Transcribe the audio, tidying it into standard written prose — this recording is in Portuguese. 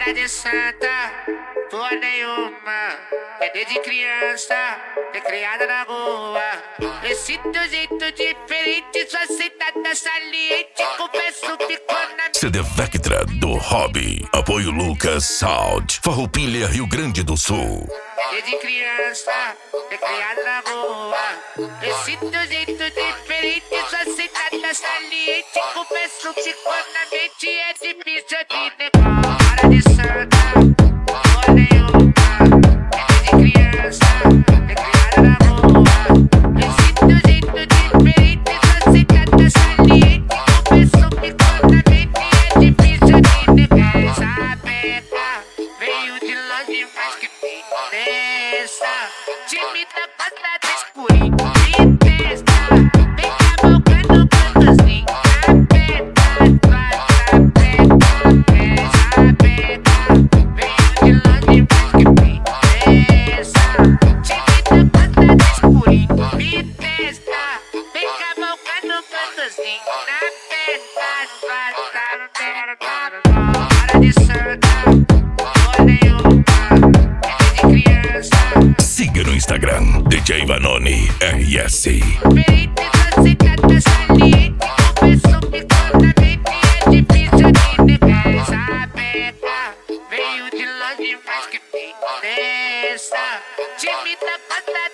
Cara de santa, porra nenhuma. É desde criança, é criada na rua. Esse teu jeito diferente, sua sentada saliente. Confesso, ficou na CD Vectra do Hobby. Apoio Lucas Sound. Farroupilha, Rio Grande do Sul. Desde criança, é criada na rua. Esse teu jeito diferente, sua sentada saliente. Confesso, ficou na mente, é difícil de negar. Cara de santa, porra nenhuma. É desde criança, é criada na rua. Esse teu jeito diferente, sua sentada saliente. Confesso, ficou na mente, é difícil de negar. Essa peca veio de longe, mas que tem dessa. Time da passada escurinho, me testa. Vem cá, boca no cantozinho. Essa peca veio de longe, mas que tem dessa. Time da passada escurinho, me testa. Vem cá, boca no cantozinho. Na festa, hora de santa, porra nenhuma. É desde criança. Siga no Instagram, DJ Vanoni RS. Diferente, você tá saliente. Confesso, ficou na mente, é difícil de negar. Essa peca veio de longe, mas que tem dessa. Time da passada